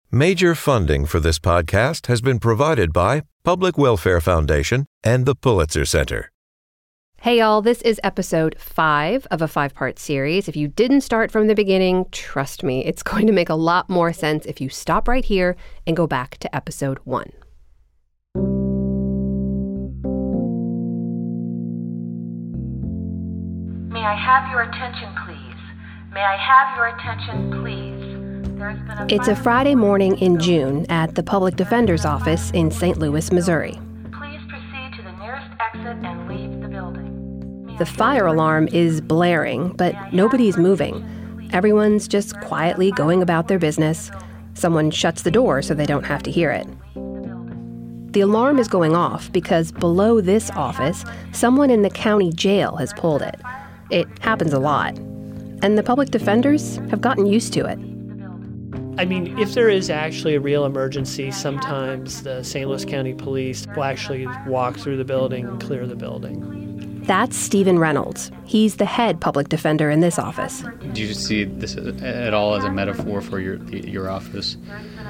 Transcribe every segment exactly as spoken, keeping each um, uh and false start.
Major funding for this podcast has been provided by Public Welfare Foundation and the Pulitzer Center. Hey y'all, this is episode five of a five-part series. If you didn't start from the beginning, trust me, it's going to make a lot more sense if you stop right here and go back to episode one. May I have your attention, please? May I have your attention, please? There's been a It's a Friday morning in June at the Public Defender's Office in Saint Louis, Missouri. Please proceed to the nearest exit and leave the building. The fire alarm is blaring, but nobody's moving. Everyone's just quietly going about their business. Someone shuts the door so they don't have to hear it. The alarm is going off because below this office, someone in the county jail has pulled it. It happens a lot. And the public defenders have gotten used to it. I mean, if there is actually a real emergency, sometimes the Saint Louis County Police will actually walk through the building and clear the building. That's Stephen Reynolds. He's the head public defender in this office. Do you see this at all as a metaphor for your your office?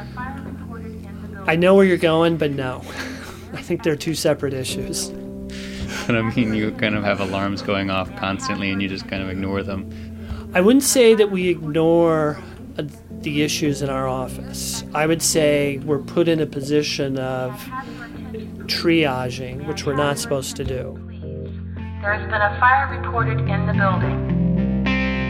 I know where you're going, but no. I think they're two separate issues. But I mean, you kind of have alarms going off constantly and you just kind of ignore them. I wouldn't say that we ignore uh, the issues in our office. I would say we're put in a position of triaging, which we're not supposed to do. There has been a fire reported in the building.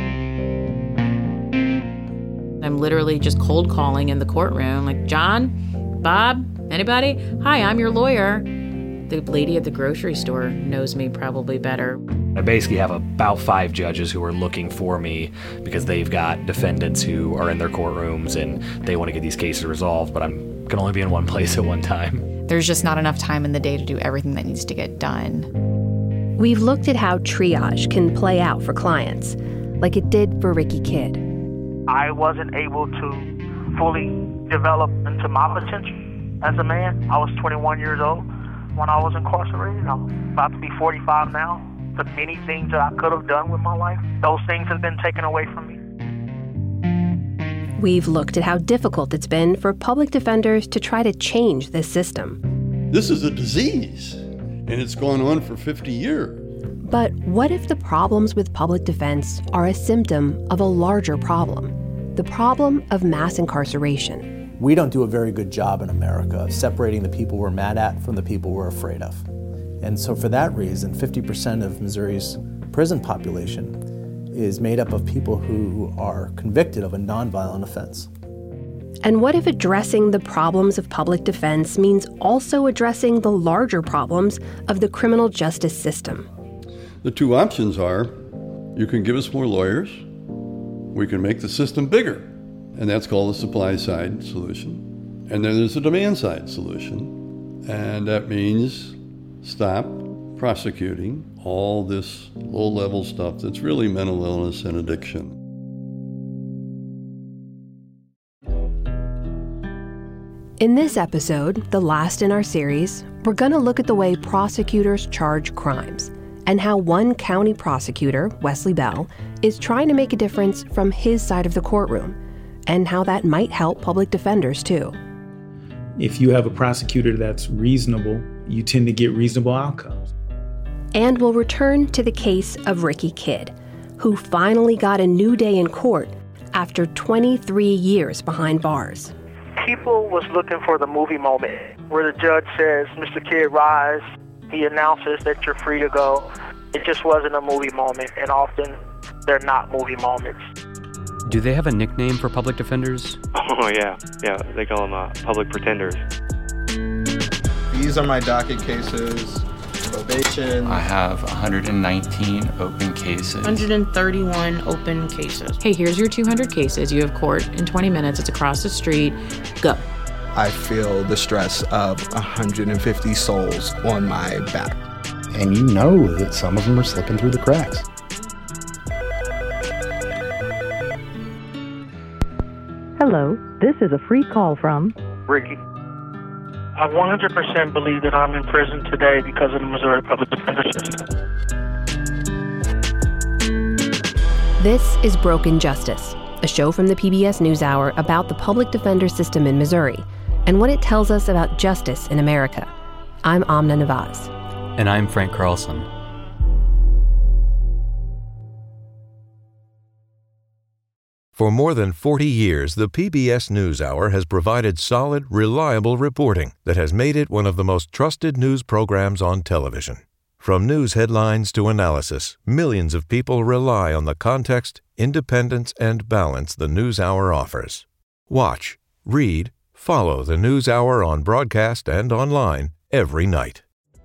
I'm literally just cold calling in the courtroom, like, John, Bob, anybody? Hi, I'm your lawyer. The lady at the grocery store knows me probably better. I basically have about five judges who are looking for me because they've got defendants who are in their courtrooms and they want to get these cases resolved, but I can only be in one place at one time. There's just not enough time in the day to do everything that needs to get done. We've looked at how triage can play out for clients, like it did for Ricky Kidd. I wasn't able to fully develop into my potential as a man. I was twenty-one years old when I was incarcerated. I'm about to be forty-five now. The many things that I could have done with my life, those things have been taken away from me. We've looked at how difficult it's been for public defenders to try to change this system. This is a disease, and it's gone on for fifty years. But what if the problems with public defense are a symptom of a larger problem? The problem of mass incarceration. We don't do a very good job in America of separating the people we're mad at from the people we're afraid of. And so for that reason, fifty percent of Missouri's prison population is made up of people who are convicted of a nonviolent offense. And what if addressing the problems of public defense means also addressing the larger problems of the criminal justice system? The two options are, you can give us more lawyers, we can make the system bigger, and that's called the supply side solution. And then there's a demand side solution, and that means stop prosecuting all this low-level stuff that's really mental illness and addiction. In this episode, the last in our series, we're going to look at the way prosecutors charge crimes and how one county prosecutor, Wesley Bell, is trying to make a difference from his side of the courtroom, and how that might help public defenders too. If you have a prosecutor that's reasonable, you tend to get reasonable outcomes. And we'll return to the case of Ricky Kidd, who finally got a new day in court after twenty-three years behind bars. People was looking for the movie moment where the judge says, Mister Kidd, rise. He announces that you're free to go. It just wasn't a movie moment, and often they're not movie moments. Do they have a nickname for public defenders? Oh, yeah. Yeah, they call them uh, public pretenders. These are my docket cases. Probation. I have one hundred nineteen open cases. one hundred thirty-one open cases. Hey, here's your two hundred cases. You have court in twenty minutes. It's across the street. Go. I feel the stress of one hundred fifty souls on my back. And you know that some of them are slipping through the cracks. Hello, this is a free call from Ricky. I one hundred percent believe that I'm in prison today because of the Missouri Public Defender System. This is Broken Justice, a show from the P B S NewsHour about the public defender system in Missouri and what it tells us about justice in America. I'm Amna Nawaz. And I'm Frank Carlson. For more than forty years, the P B S NewsHour has provided solid, reliable reporting that has made it one of the most trusted news programs on television. From news headlines to analysis, millions of people rely on the context, independence, and balance the NewsHour offers. Watch, read, follow the NewsHour on broadcast and online every night.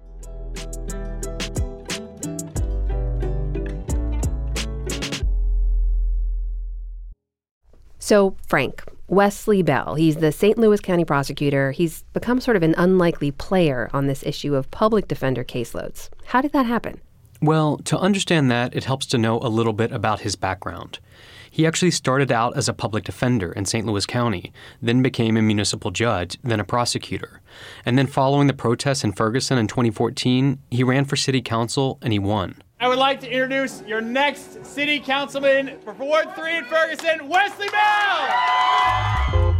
So, Frank, Wesley Bell, he's the Saint Louis County prosecutor. He's become sort of an unlikely player on this issue of public defender caseloads. How did that happen? Well, to understand that, it helps to know a little bit about his background. He actually started out as a public defender in Saint Louis County, then became a municipal judge, then a prosecutor. And then following the protests in Ferguson in twenty fourteen, he ran for city council and he won. I would like to introduce your next city councilman for Ward three in Ferguson, Wesley Bell!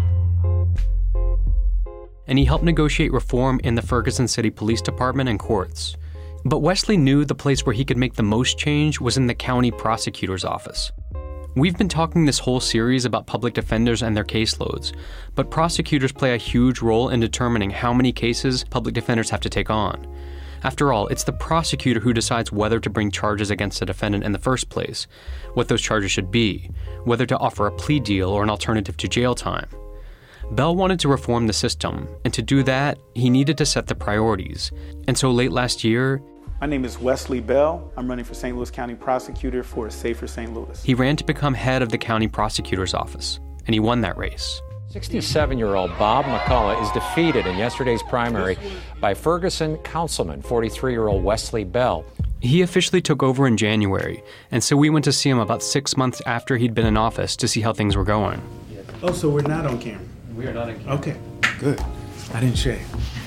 And he helped negotiate reform in the Ferguson City Police Department and courts. But Wesley knew the place where he could make the most change was in the county prosecutor's office. We've been talking this whole series about public defenders and their caseloads, but prosecutors play a huge role in determining how many cases public defenders have to take on. After all, it's the prosecutor who decides whether to bring charges against a defendant in the first place, what those charges should be, whether to offer a plea deal or an alternative to jail time. Bell wanted to reform the system, and to do that, he needed to set the priorities. And so late last year, my name is Wesley Bell. I'm running for Saint Louis County Prosecutor for a Safer Saint Louis. He ran to become head of the county prosecutor's office, and he won that race. sixty-seven-year-old Bob McCullough is defeated in yesterday's primary by Ferguson councilman, forty-three-year-old Wesley Bell. He officially took over in January, and so we went to see him about six months after he'd been in office to see how things were going. Oh, so we're not on camera? We are not on camera. Okay, good. I didn't shave.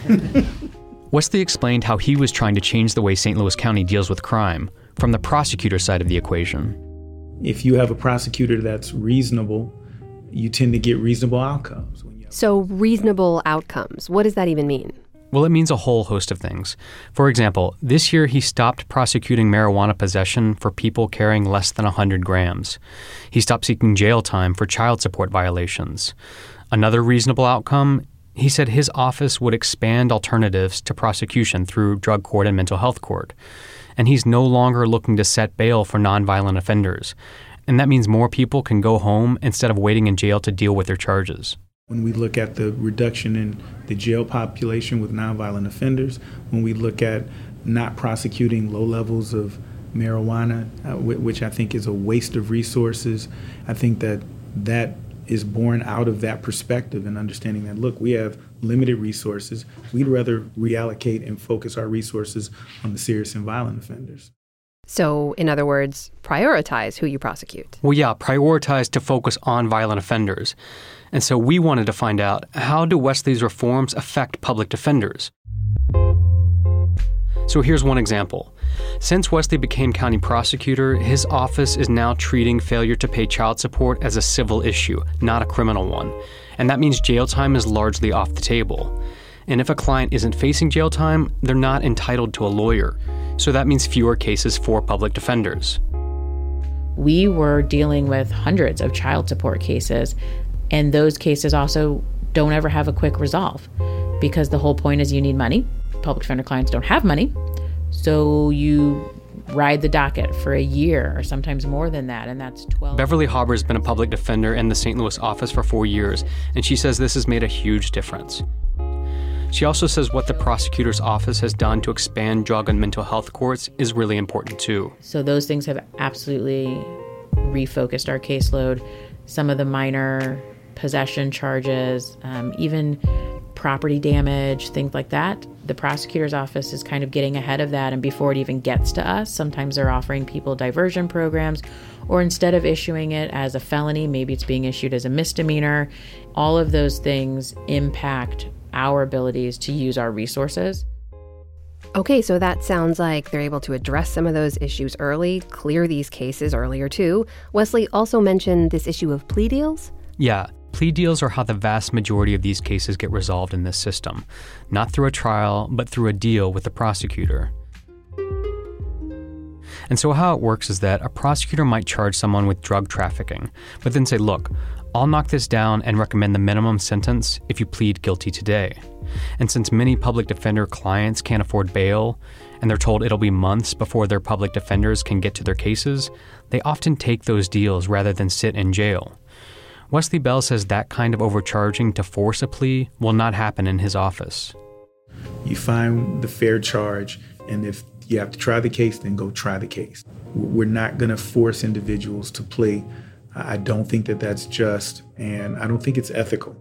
Wesley explained how he was trying to change the way Saint Louis County deals with crime from the prosecutor side of the equation. If you have a prosecutor that's reasonable, you tend to get reasonable outcomes. So reasonable outcomes, what does that even mean? Well, it means a whole host of things. For example, this year he stopped prosecuting marijuana possession for people carrying less than one hundred grams. He stopped seeking jail time for child support violations. Another reasonable outcome, he said his office would expand alternatives to prosecution through drug court and mental health court. And he's no longer looking to set bail for nonviolent offenders. And that means more people can go home instead of waiting in jail to deal with their charges. When we look at the reduction in the jail population with nonviolent offenders, when we look at not prosecuting low levels of marijuana, uh, which I think is a waste of resources, I think that that is born out of that perspective and understanding that, look, we have limited resources. We'd rather reallocate and focus our resources on the serious and violent offenders. So, in other words, prioritize who you prosecute. Well, yeah, prioritize to focus on violent offenders. And so we wanted to find out, how do Wesley's reforms affect public defenders? So here's one example. Since Wesley became county prosecutor, his office is now treating failure to pay child support as a civil issue, not a criminal one. And that means jail time is largely off the table. And if a client isn't facing jail time, they're not entitled to a lawyer. So that means fewer cases for public defenders. We were dealing with hundreds of child support cases, and those cases also don't ever have a quick resolve because the whole point is you need money. Public defender clients don't have money, so you ride the docket for a year or sometimes more than that, and that's twelve. Beverly Hauber has been a public defender in the Saint Louis office for four years, and she says this has made a huge difference. She also says what the prosecutor's office has done to expand drug and mental health courts is really important too. So those things have absolutely refocused our caseload. Some of the minor possession charges, um, even property damage, things like that. The prosecutor's office is kind of getting ahead of that, and before it even gets to us, sometimes they're offering people diversion programs, or instead of issuing it as a felony, maybe it's being issued as a misdemeanor. All of those things impact our abilities to use our resources. Okay, so that sounds like they're able to address some of those issues early, clear these cases earlier too. Wesley also mentioned this issue of plea deals. Yeah, plea deals are how the vast majority of these cases get resolved in this system. Not through a trial, but through a deal with the prosecutor. And so how it works is that a prosecutor might charge someone with drug trafficking, but then say, look, I'll knock this down and recommend the minimum sentence if you plead guilty today. And since many public defender clients can't afford bail, and they're told it'll be months before their public defenders can get to their cases, they often take those deals rather than sit in jail. Wesley Bell says that kind of overcharging to force a plea will not happen in his office. You find the fair charge, and if you have to try the case, then go try the case. We're not going to force individuals to plea. I don't think that that's just, and I don't think it's ethical.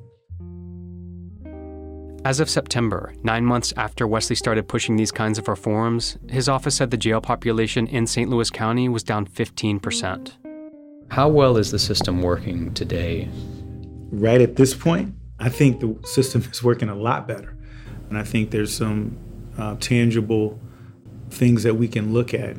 As of September, nine months after Wesley started pushing these kinds of reforms, his office said the jail population in Saint Louis County was down fifteen percent. How well is the system working today? Right at this point, I think the system is working a lot better. And I think there's some uh, tangible things that we can look at.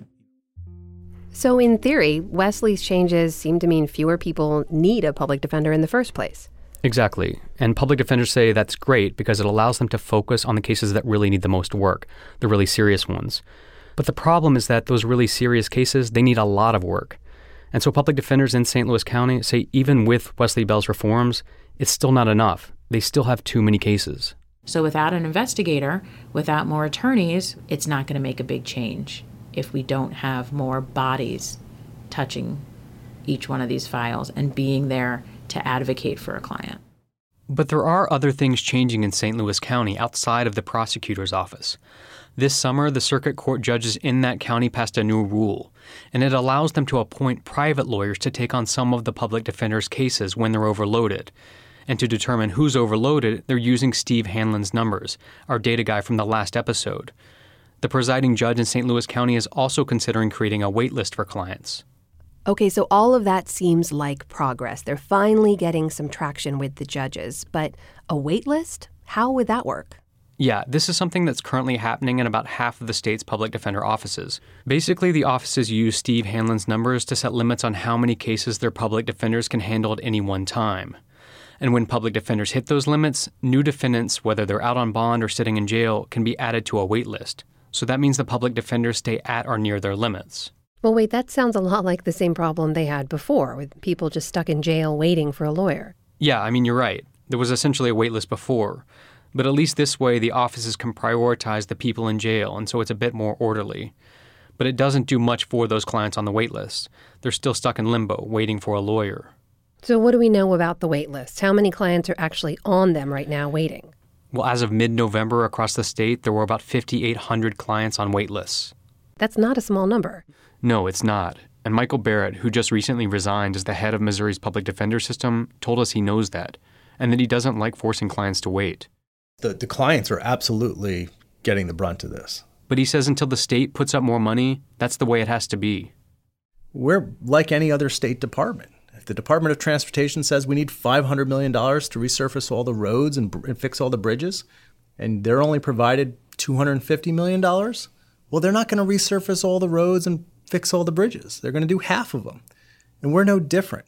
So in theory, Wesley's changes seem to mean fewer people need a public defender in the first place. Exactly. And public defenders say that's great because it allows them to focus on the cases that really need the most work, the really serious ones. But the problem is that those really serious cases, they need a lot of work. And so public defenders in Saint Louis County say even with Wesley Bell's reforms, it's still not enough. They still have too many cases. So without an investigator, without more attorneys, it's not going to make a big change if we don't have more bodies touching each one of these files and being there to advocate for a client. But there are other things changing in Saint Louis County outside of the prosecutor's office. This summer, the circuit court judges in that county passed a new rule, and it allows them to appoint private lawyers to take on some of the public defender's cases when they're overloaded. And to determine who's overloaded, they're using Steve Hanlon's numbers, our data guy from the last episode. The presiding judge in Saint Louis County is also considering creating a wait list for clients. Okay, so all of that seems like progress. They're finally getting some traction with the judges. But a wait list? How would that work? Yeah, this is something that's currently happening in about half of the state's public defender offices. Basically, the offices use Steve Hanlon's numbers to set limits on how many cases their public defenders can handle at any one time. And when public defenders hit those limits, new defendants, whether they're out on bond or sitting in jail, can be added to a wait list. So that means the public defenders stay at or near their limits. Well, wait, that sounds a lot like the same problem they had before, with people just stuck in jail waiting for a lawyer. Yeah, I mean, you're right. There was essentially a wait list before. But at least this way, the offices can prioritize the people in jail, and so it's a bit more orderly. But it doesn't do much for those clients on the wait list. They're still stuck in limbo, waiting for a lawyer. So what do we know about the wait list? How many clients are actually on them right now waiting? Well, as of mid-November across the state, there were about fifty-eight hundred clients on wait lists. That's not a small number. No, it's not. And Michael Barrett, who just recently resigned as the head of Missouri's public defender system, told us he knows that, and that he doesn't like forcing clients to wait. The, the clients are absolutely getting the brunt of this. But he says until the state puts up more money, that's the way it has to be. We're like any other state department. If the Department of Transportation says we need five hundred million dollars to resurface all the roads and, and fix all the bridges, and they're only provided two hundred fifty million dollars, well, they're not going to resurface all the roads and fix all the bridges. They're going to do half of them. And we're no different.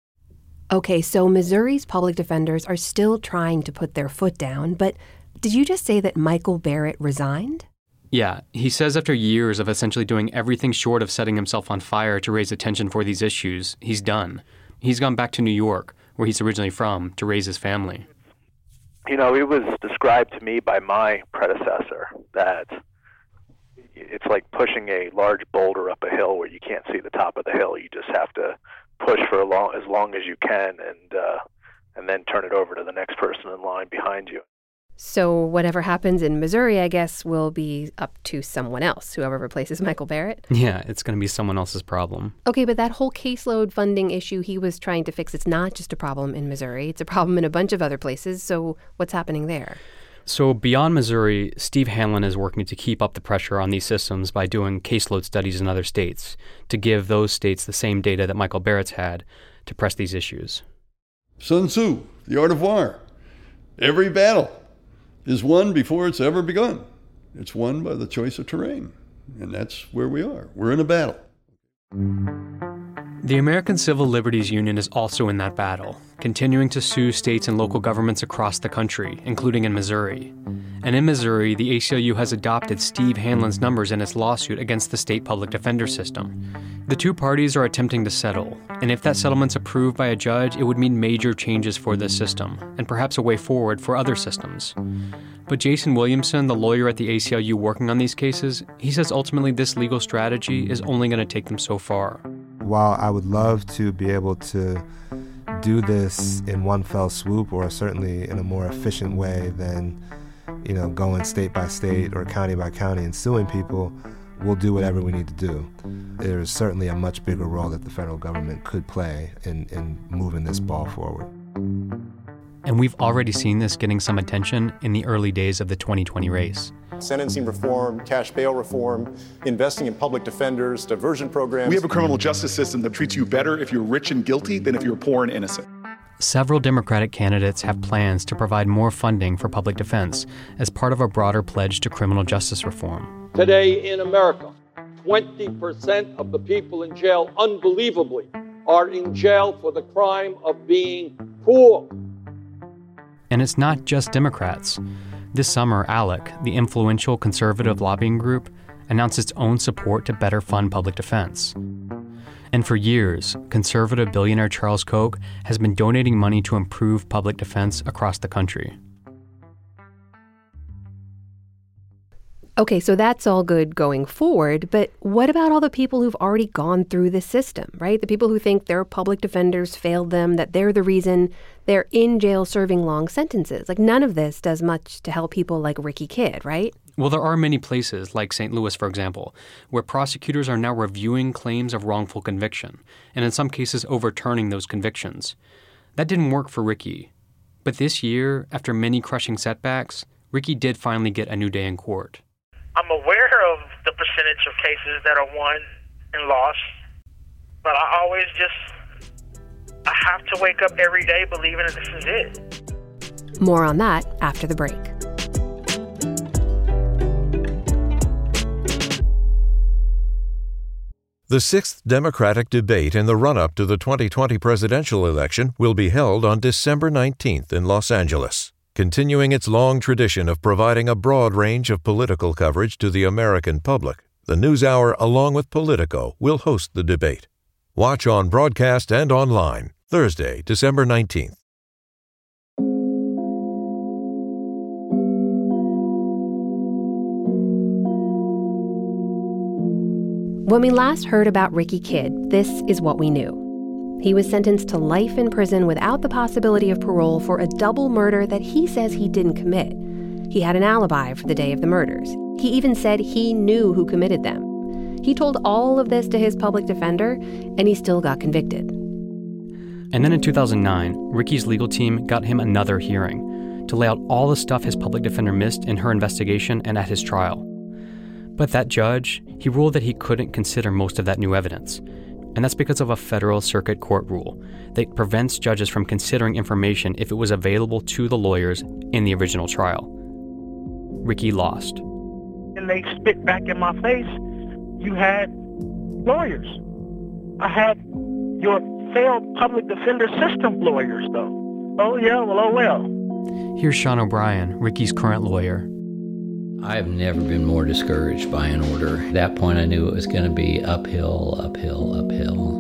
Okay, so Missouri's public defenders are still trying to put their foot down, but did you just say that Michael Barrett resigned? Yeah, he says after years of essentially doing everything short of setting himself on fire to raise attention for these issues, he's done. He's gone back to New York, where he's originally from, to raise his family. You know, it was described to me by my predecessor that it's like pushing a large boulder up a hill where you can't see the top of the hill. You just have to push for a long, as long as you can and uh, and then turn it over to the next person in line behind you. So whatever happens in Missouri, I guess, will be up to someone else, whoever replaces Michael Barrett. Yeah, it's going to be someone else's problem. Okay, but that whole caseload funding issue he was trying to fix, it's not just a problem in Missouri. It's a problem in a bunch of other places. So what's happening there? So beyond Missouri, Steve Hanlon is working to keep up the pressure on these systems by doing caseload studies in other states to give those states the same data that Michael Barrett's had to press these issues. Sun Tzu, The Art of War. Every battle is won before it's ever begun. It's won by the choice of terrain, and that's where we are. We're in a battle. The American Civil Liberties Union is also in that battle, continuing to sue states and local governments across the country, including in Missouri. And in Missouri, the A C L U has adopted Steve Hanlon's numbers in its lawsuit against the state public defender system. The two parties are attempting to settle, and if that settlement's approved by a judge, it would mean major changes for this system, and perhaps a way forward for other systems. But Jason Williamson, the lawyer at the A C L U working on these cases, he says ultimately this legal strategy is only going to take them so far. While I would love to be able to do this in one fell swoop, or certainly in a more efficient way than, you know, going state by state or county by county and suing people, we'll do whatever we need to do. There is certainly a much bigger role that the federal government could play in, in moving this ball forward. And we've already seen this getting some attention in the early days of the twenty twenty race. Sentencing reform, cash bail reform, investing in public defenders, diversion programs. We have a criminal justice system that treats you better if you're rich and guilty than if you're poor and innocent. Several Democratic candidates have plans to provide more funding for public defense as part of a broader pledge to criminal justice reform. Today in America, twenty percent of the people in jail, unbelievably, are in jail for the crime of being poor. And it's not just Democrats. This summer, ALEC, the influential conservative lobbying group, announced its own support to better fund public defense. And for years, conservative billionaire Charles Koch has been donating money to improve public defense across the country. Okay, so that's all good going forward, but what about all the people who've already gone through the system, right? The people who think their public defenders failed them, that they're the reason they're in jail serving long sentences. Like, none of this does much to help people like Ricky Kidd, right? Well, there are many places, like Saint Louis, for example, where prosecutors are now reviewing claims of wrongful conviction, and in some cases overturning those convictions. That didn't work for Ricky. But this year, after many crushing setbacks, Ricky did finally get a new day in court. I'm aware of the percentage of cases that are won and lost, but I always just, I have to wake up every day believing that this is it. More on that after the break. The sixth Democratic debate in the run-up to the twenty twenty presidential election will be held on December nineteenth in Los Angeles, continuing its long tradition of providing a broad range of political coverage to the American public. The NewsHour, along with Politico, will host the debate. Watch on broadcast and online, Thursday, December nineteenth. When we last heard about Ricky Kidd, this is what we knew. He was sentenced to life in prison without the possibility of parole for a double murder that he says he didn't commit. He had an alibi for the day of the murders. He even said he knew who committed them. He told all of this to his public defender, and he still got convicted. And then in two thousand nine, Ricky's legal team got him another hearing to lay out all the stuff his public defender missed in her investigation and at his trial. But that judge, he ruled that he couldn't consider most of that new evidence. And that's because of a federal circuit court rule that prevents judges from considering information if it was available to the lawyers in the original trial. Ricky lost. And they spit back in my face, you had lawyers. I had your failed public defender system lawyers, though. Oh, yeah, well, oh, well. Here's Sean O'Brien, Ricky's current lawyer. I've never been more discouraged by an order. At that point, I knew it was going to be uphill, uphill, uphill.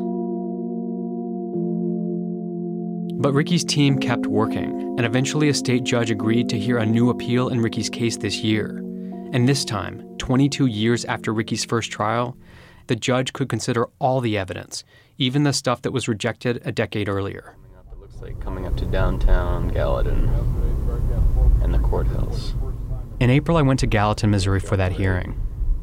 But Ricky's team kept working, and eventually a state judge agreed to hear a new appeal in Ricky's case this year. And this time, twenty-two years after Ricky's first trial, the judge could consider all the evidence, even the stuff that was rejected a decade earlier. It looks like coming up to downtown Gallatin and the courthouse. In April, I went to Gallatin, Missouri for that hearing.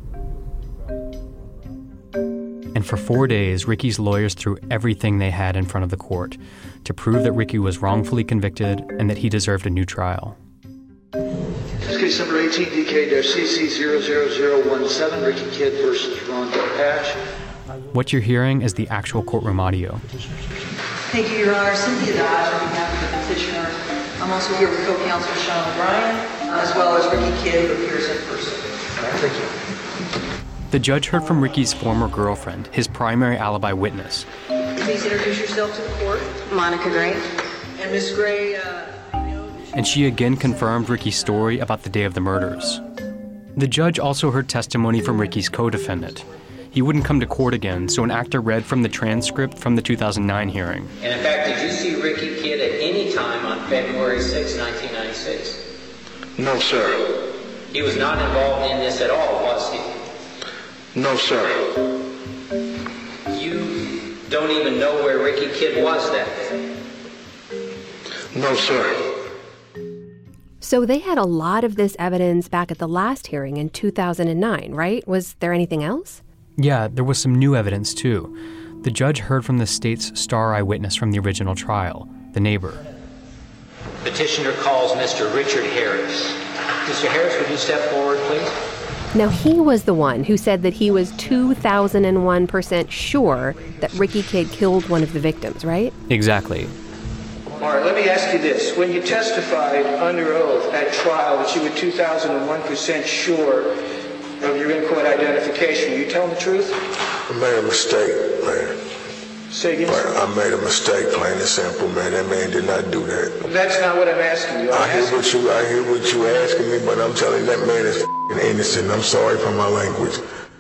And for four days, Ricky's lawyers threw everything they had in front of the court to prove that Ricky was wrongfully convicted and that he deserved a new trial. This case number eighteen D K C C zero zero zero one seven, Ricky Kidd versus Ron Pash. What you're hearing is the actual courtroom audio. Thank you, Your Honor. Cynthia Dodge on behalf of the petitioner. I'm also here with co-counsel Sean O'Brien, as well as Ricky Kidd, who appears in person. Thank you. The judge heard from Ricky's former girlfriend, his primary alibi witness. Please introduce yourself to the court. Monica Gray. And Miss Gray, uh... And she again confirmed Ricky's story about the day of the murders. The judge also heard testimony from Ricky's co-defendant. He wouldn't come to court again, so an actor read from the transcript from the two thousand nine hearing. And in fact, did you see Ricky Kidd at any time on February sixth, nineteen ninety-six? No, sir. He was not involved in this at all, was he? No, sir. You don't even know where Ricky Kidd was that day? No, sir. So they had a lot of this evidence back at the last hearing in two thousand nine, right? Was there anything else? Yeah, there was some new evidence, too. The judge heard from the state's star eyewitness from the original trial, the neighbor. Petitioner calls Mister Richard Harris. Mister Harris, would you step forward, please? Now, he was the one who said that he was two thousand one percent sure that Ricky Kidd killed one of the victims, right? Exactly. All right, let me ask you this. When you testified under oath at trial that you were two thousand one percent sure of your in-court identification, are you telling the truth? I made a mistake, man. Say again? I made a mistake, plain and simple, man. That man did not do that. That's not what I'm asking you. I'm I hear asking what you, I hear what you asking me, but I'm telling you that man is f***ing innocent. I'm sorry for my language.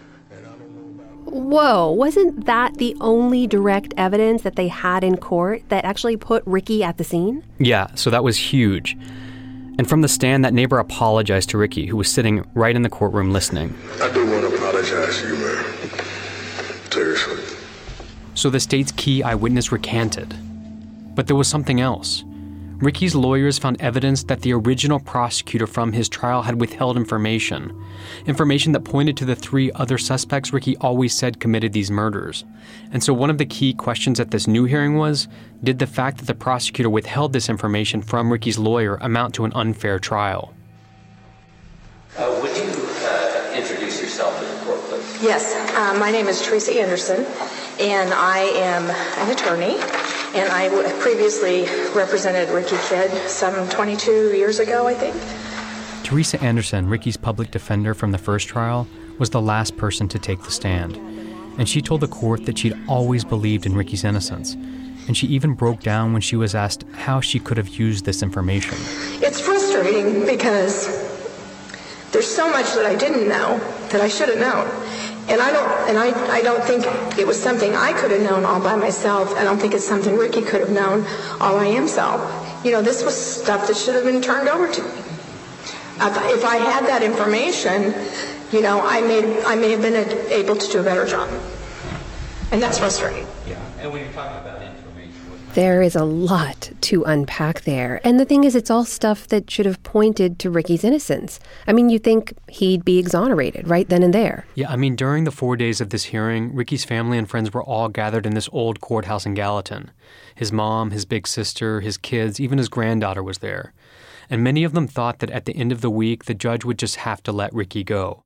Whoa, wasn't that the only direct evidence that they had in court that actually put Ricky at the scene? Yeah, so that was huge. And from the stand, that neighbor apologized to Ricky, who was sitting right in the courtroom listening. I do want to apologize to you, man. Seriously. So the state's key eyewitness recanted. But there was something else. Ricky's lawyers found evidence that the original prosecutor from his trial had withheld information. Information that pointed to the three other suspects Ricky always said committed these murders. And so one of the key questions at this new hearing was, did the fact that the prosecutor withheld this information from Ricky's lawyer amount to an unfair trial? Uh, would you uh, introduce yourself to the court, please? Yes, uh, my name is Teresa Anderson, and I am an attorney. And I w- previously represented Ricky Kidd some twenty-two years ago, I think. Teresa Anderson, Ricky's public defender from the first trial, was the last person to take the stand. And she told the court that she'd always believed in Ricky's innocence. And she even broke down when she was asked how she could have used this information. It's frustrating because there's so much that I didn't know that I should have known. And I don't and I, I don't think it was something I could have known all by myself. I don't think it's something Ricky could have known all by himself. You know, this was stuff that should have been turned over to me. If I had that information, you know, I may I may have been able to do a better job. And that's frustrating. Yeah, and when you're talking about information... There is a lot to unpack there. And the thing is, it's all stuff that should have pointed to Ricky's innocence. I mean, you'd think he'd be exonerated right then and there. Yeah, I mean, during the four days of this hearing, Ricky's family and friends were all gathered in this old courthouse in Gallatin. His mom, his big sister, his kids, even his granddaughter was there. And many of them thought that at the end of the week, the judge would just have to let Ricky go.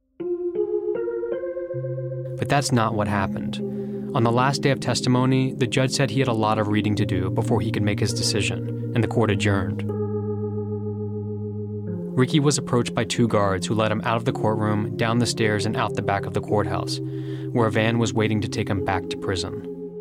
But that's not what happened. On the last day of testimony, the judge said he had a lot of reading to do before he could make his decision, and the court adjourned. Ricky was approached by two guards who led him out of the courtroom, down the stairs, and out the back of the courthouse, where a van was waiting to take him back to prison.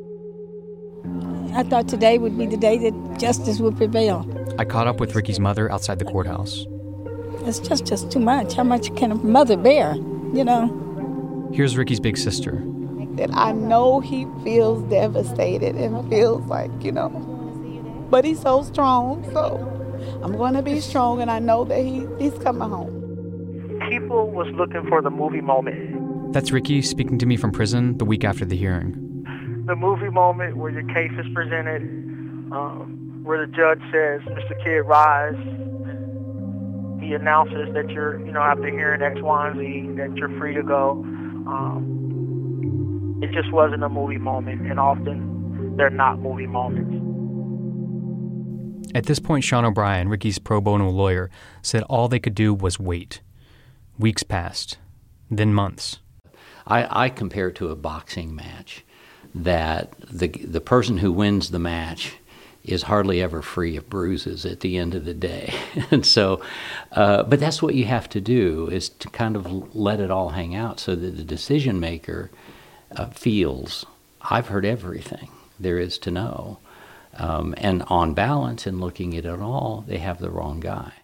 I thought today would be the day that justice would prevail. I caught up with Ricky's mother outside the courthouse. It's just, just too much. How much can a mother bear, you know? Here's Ricky's big sister. That I know he feels devastated and feels like, you know, but he's so strong, so I'm going to be strong, and I know that he, he's coming home. People was looking for the movie moment. That's Ricky speaking to me from prison the week after the hearing. The movie moment where your case is presented, um, where the judge says, Mister Kidd, rise. He announces that you're, you know, after hearing X, Y, and Z, that you're free to go. Um, It just wasn't a movie moment, and often they're not movie moments. At this point, Sean O'Brien, Ricky's pro bono lawyer, said all they could do was wait. Weeks passed, then months. I, I compare it to a boxing match, that the the person who wins the match is hardly ever free of bruises at the end of the day. And so, uh, but that's what you have to do, is to kind of let it all hang out so that the decision maker uh, feels, I've heard everything there is to know. Um, and on balance, in looking at it all, they have the wrong guy.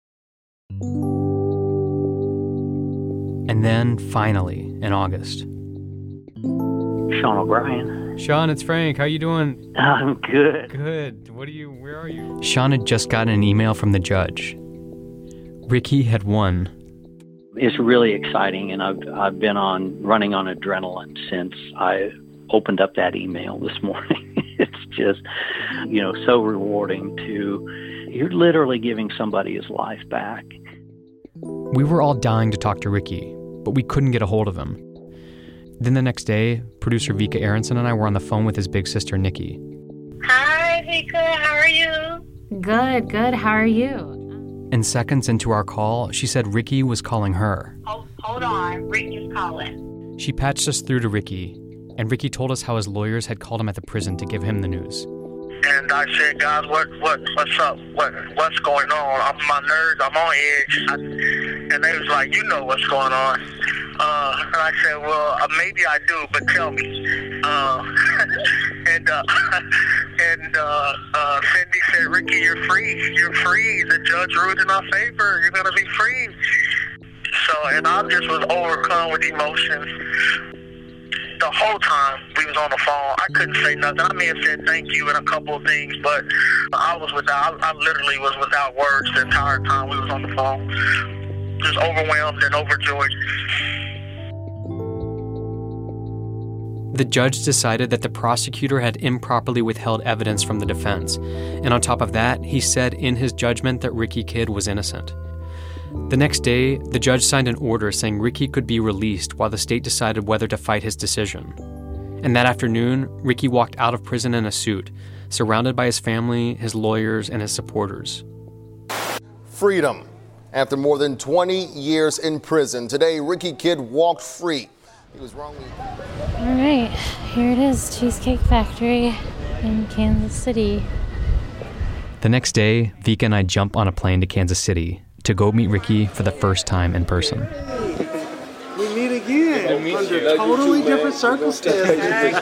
And then, finally, in August. Sean O'Brien. Sean, it's Frank. How you doing? I'm good. Good. What are you, where are you? Sean had just gotten an email from the judge. Ricky had won. It's really exciting, and I've I've been on running on adrenaline since I opened up that email this morning. It's just, you know, so rewarding to, you're literally giving somebody his life back. We were all dying to talk to Ricky, but we couldn't get a hold of him. Then the next day, producer Vika Aronson and I were on the phone with his big sister, Nikki. Hi, Vika. How are you? Good, good. How are you? And seconds into our call, she said Ricky was calling her. Hold, hold on. Ricky's calling. She patched us through to Ricky, and Ricky told us how his lawyers had called him at the prison to give him the news. And I said, guys, what, what, what's up? What, what's going on? I'm my nerves. I'm on edge. I, and they was like, you know what's going on. Uh, and I said, well, uh, maybe I do, but tell me. Uh, and uh, and uh, uh, Cindy said, Ricky, you're free. You're free. The judge ruled in our favor. You're gonna be free. So, and I just was overcome with emotions. The whole time we was on the phone, I couldn't say nothing. I may have said thank you and a couple of things, but I was without, I literally was without words the entire time we was on the phone. Just overwhelmed and overjoyed. The judge decided that the prosecutor had improperly withheld evidence from the defense, and on top of that, he said in his judgment that Ricky Kidd was innocent. The next day, the judge signed an order saying Ricky could be released while the state decided whether to fight his decision. And that afternoon, Ricky walked out of prison in a suit, surrounded by his family, his lawyers, and his supporters. Freedom. After more than twenty years in prison, today Ricky Kidd walked free. He was wrongly... All right, here it is, Cheesecake Factory in Kansas City. The next day, Vika and I jump on a plane to Kansas City to go meet Ricky for the first time in person. We meet again meet under you. Totally different circumstances.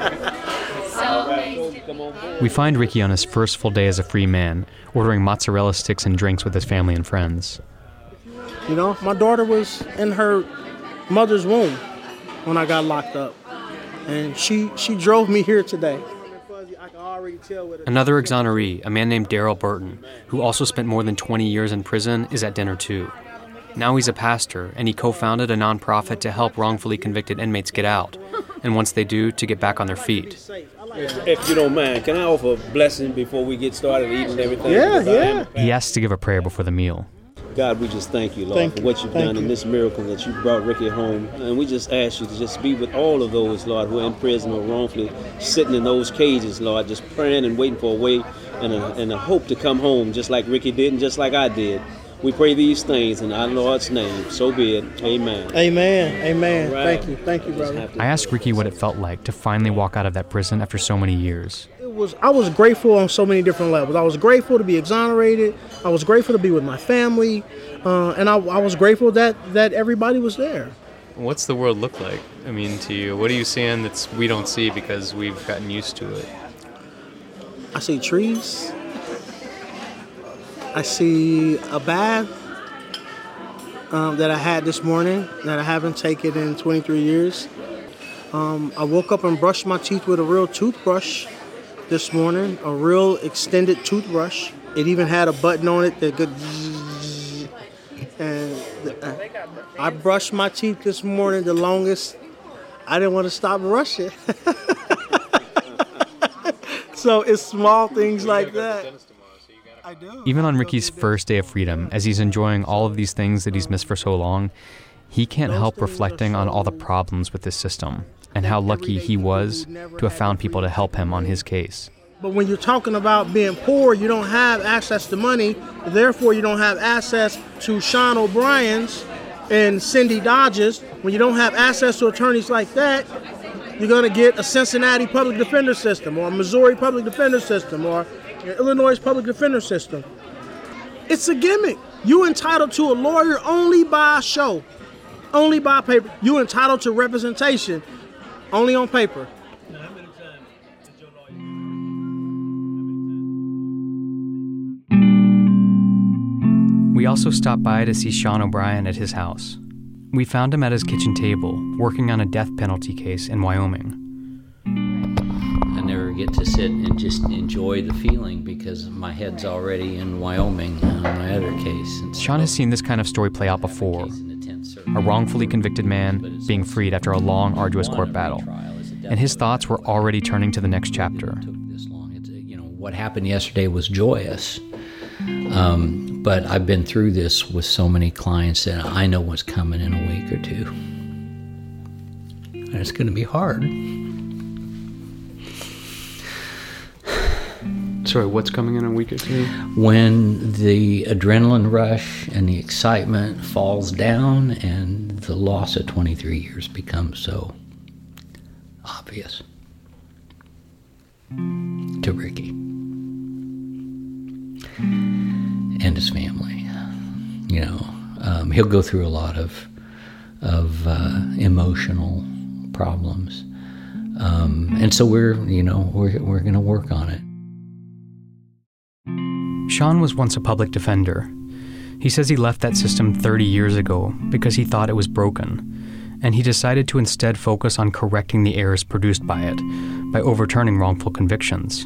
We find Ricky on his first full day as a free man, ordering mozzarella sticks and drinks with his family and friends. You know, my daughter was in her mother's womb when I got locked up, and she, she drove me here today. Another exoneree, a man named Daryl Burton, who also spent more than twenty years in prison, is at dinner too. Now he's a pastor, and he co-founded a nonprofit to help wrongfully convicted inmates get out, and once they do, to get back on their feet. If you don't mind, can I offer a blessing before we get started eating everything? Yeah, yeah. He asks to give a prayer before the meal. God, we just thank you, Lord, thank for what you've you. done in this miracle that you brought Ricky home. And we just ask you to just be with all of those, Lord, who are in prison or wrongfully sitting in those cages, Lord, just praying and waiting for a way and a, and a hope to come home, just like Ricky did and just like I did. We pray these things in our Lord's name. So be it. Amen. Amen. Amen. Right. Thank you. Thank you, brother. I asked Ricky what it felt like to finally walk out of that prison after so many years. It was. I was grateful on so many different levels. I was grateful to be exonerated. I was grateful to be with my family. Uh, and I, I was grateful that, that everybody was there. What's the world look like, I mean, to you? What are you seeing that we don't see because we've gotten used to it? I see trees. I see a bath um, that I had this morning that I haven't taken in twenty-three years. Um, I woke up and brushed my teeth with a real toothbrush this morning, a real extended toothbrush. It even had a button on it that could... And I brushed my teeth this morning the longest. I didn't want to stop brushing. So it's small things like that. I do. Even on Ricky's first day of freedom, as he's enjoying all of these things that he's missed for so long, he can't help reflecting on all the problems with this system and how lucky he was to have found people to help him on his case. But when you're talking about being poor, you don't have access to money. Therefore, you don't have access to Sean O'Brien's and Cindy Dodge's. When you don't have access to attorneys like that, you're going to get a Cincinnati public defender system or a Missouri public defender system or Illinois public defender system. It's a gimmick. You're entitled to a lawyer only by show, only by paper. You're entitled to representation only on paper. We also stopped by to see Sean O'Brien at his house. We found him at his kitchen table, working on a death penalty case in Wyoming. I never get to sit and just enjoy the feeling because my head's already in Wyoming on my other case. And Sean has seen this kind of story play out before. A wrongfully convicted man being freed after a long, arduous court battle. And his thoughts were already turning to the next chapter. You know, what happened yesterday was joyous. Um, but I've been through this with so many clients that I know what's coming in a week or two. And it's going to be hard. Sorry, what's coming in a week or two? When the adrenaline rush and the excitement falls down and the loss of twenty-three years becomes so obvious to Ricky and his family. You know, um, he'll go through a lot of of uh, emotional problems, um, and so we're, you know, we're we're going to work on it. Sean was once a public defender. He says he left that system thirty years ago because he thought it was broken, and he decided to instead focus on correcting the errors produced by it, by overturning wrongful convictions.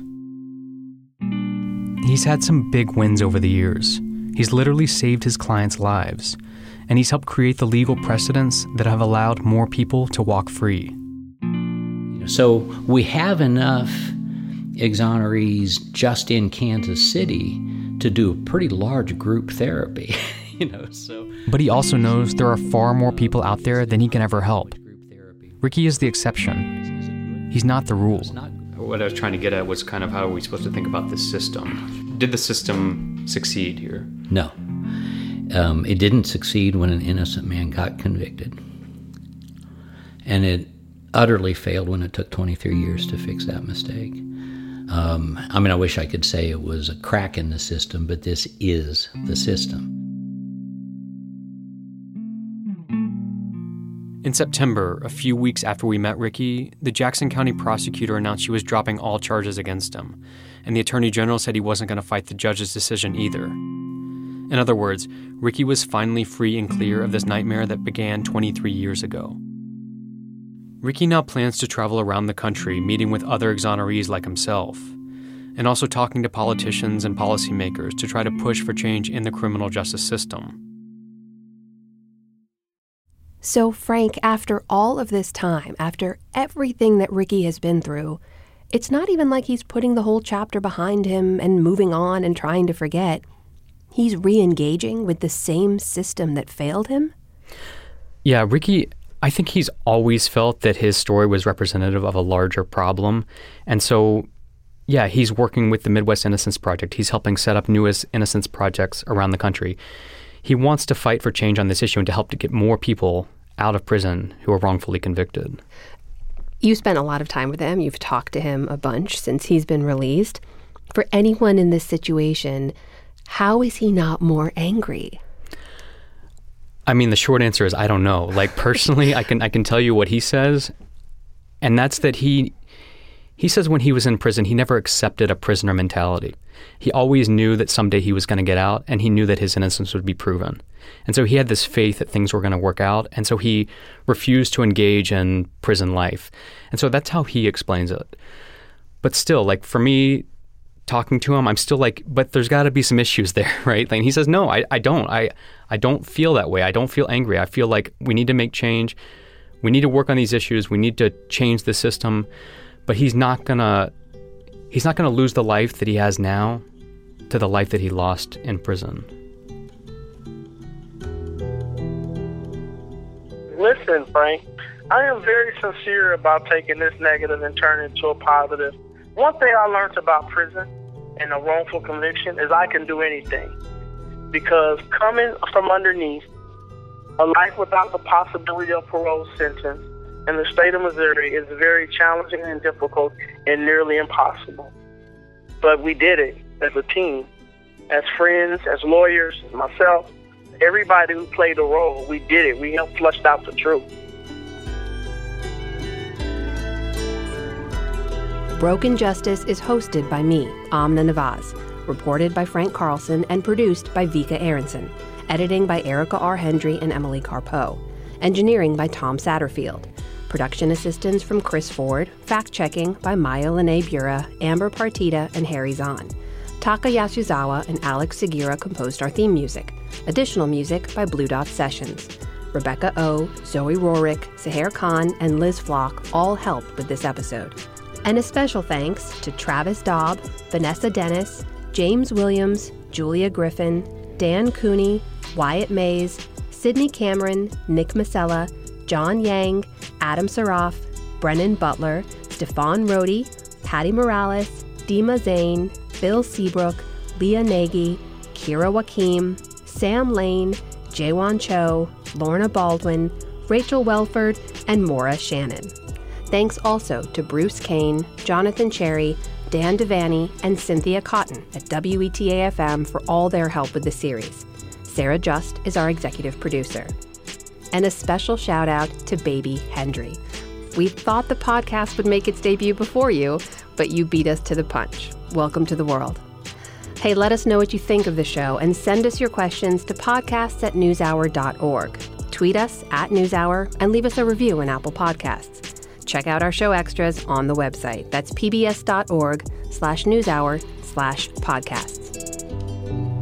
He's had some big wins over the years. He's literally saved his clients' lives, and he's helped create the legal precedents that have allowed more people to walk free. So we have enough exonerees just in Kansas City to do a pretty large group therapy, you know. So, but he also knows there are far more people out there than he can ever help. Ricky is the exception. He's not the rule. What I was trying to get at was kind of how are we supposed to think about this system? Did the system succeed here? No. Um, it didn't succeed when an innocent man got convicted. And it utterly failed when it took twenty-three years to fix that mistake. Um, I mean, I wish I could say it was a crack in the system, but this is the system. In September, a few weeks after we met Ricky, the Jackson County prosecutor announced she was dropping all charges against him, and the Attorney General said he wasn't going to fight the judge's decision either. In other words, Ricky was finally free and clear of this nightmare that began twenty-three years ago. Ricky now plans to travel around the country meeting with other exonerees like himself, and also talking to politicians and policymakers to try to push for change in the criminal justice system. So, Frank, after all of this time, after everything that Ricky has been through, it's not even like he's putting the whole chapter behind him and moving on and trying to forget. He's re-engaging with the same system that failed him? Yeah, Ricky, I think he's always felt that his story was representative of a larger problem. And so, yeah, he's working with the Midwest Innocence Project. He's helping set up newest innocence projects around the country. He wants to fight for change on this issue and to help to get more people out of prison who are wrongfully convicted. You spent a lot of time with him. You've talked to him a bunch since he's been released. For anyone in this situation, how is he not more angry? I mean, the short answer is I don't know. Like, personally, I can I can tell you what he says, and that's that he he says when he was in prison, he never accepted a prisoner mentality. He always knew that someday he was going to get out, and he knew that his innocence would be proven. And so he had this faith that things were going to work out, and so he refused to engage in prison life. And so that's how he explains it. But still, like, for me, talking to him, I'm still like, but there's got to be some issues there, right? And he says, no, I, I don't. I, I don't feel that way. I don't feel angry. I feel like we need to make change. We need to work on these issues. We need to change the system. But he's not gonna, he's not gonna lose the life that he has now to the life that he lost in prison. Listen, Frank, I am very sincere about taking this negative and turning it into a positive. One thing I learned about prison and a wrongful conviction is I can do anything. Because coming from underneath, a life without the possibility of parole sentence, in the state of Missouri is very challenging and difficult and nearly impossible. But we did it as a team, as friends, as lawyers, myself, everybody who played a role. We did it. We helped flush out the truth. Broken Justice is hosted by me, Amna Nawaz, reported by Frank Carlson, and produced by Vika Aronson. Editing by Erica R. Hendry and Emily Carpeau. Engineering by Tom Satterfield. Production assistance from Chris Ford. Fact-checking by Maya Lene Bura, Amber Partita, and Harry Zahn. Taka Yasuzawa and Alex Segura composed our theme music. Additional music by Blue Dot Sessions. Rebecca O, Zoe Rorick, Seher Khan, and Liz Flock all helped with this episode. And a special thanks to Travis Daub, Vanessa Dennis, James Williams, Julia Griffin, Dan Cooney, Wyatt Mays, Sydney Cameron, Nick Masella, John Yang, Adam Saraf, Brennan Butler, Stefan Rohde, Patty Morales, Dima Zane, Bill Seabrook, Leah Nagy, Kira Wakim, Sam Lane, Jaewon Cho, Lorna Baldwin, Rachel Welford, and Maura Shannon. Thanks also to Bruce Kane, Jonathan Cherry, Dan Devaney, and Cynthia Cotton at W E T A F M for all their help with the series. Sarah Just is our executive producer. And a special shout out to Baby Hendry. We thought the podcast would make its debut before you, but you beat us to the punch. Welcome to the world. Hey, let us know what you think of the show and send us your questions to podcasts at newshour dot org. Tweet us at NewsHour and leave us a review in Apple Podcasts. Check out our show extras on the website. That's pbs.org slash newshour slash podcasts.